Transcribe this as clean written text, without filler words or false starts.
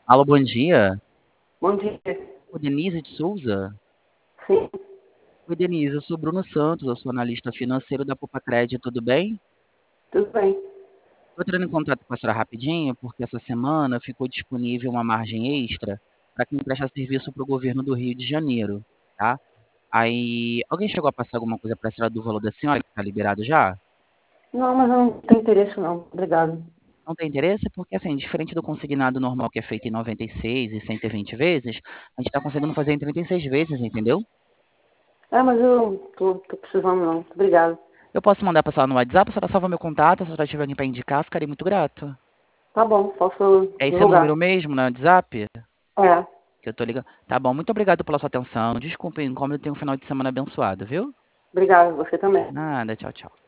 Alô, bom dia. Bom dia. Ô, Denise de Souza? Sim, Oi, Denise, eu sou Bruno Santos, eu sou analista financeiro da Poupa Crédito, tudo bem? tudo bem. Estou entrando em contato com a senhora rapidinho, porque essa semana ficou disponível uma margem extra para quem presta serviço para o governo do Rio de Janeiro, tá? Aí, alguém chegou a passar alguma coisa para a senhora do valor da senhora, que está liberado já? Não, mas eu não tenho interesse não. Obrigado. Não tem interesse? Porque, assim, diferente do consignado normal, que é feito em 96 e 120 vezes, a gente está conseguindo fazer em 36 vezes, entendeu? Mas eu tô precisando não. Obrigado. Eu posso mandar para a senhora no WhatsApp, a senhora salva meu contato, se a senhora tiver alguém para indicar, ficaria muito grato. Tá bom, posso É esse divulgar. número mesmo no WhatsApp? É, Que eu tô ligando. Tá bom, muito obrigado pela sua atenção. Desculpe, como eu tenho um final de semana abençoado, viu? obrigado. Você também. Nada, tchau, tchau.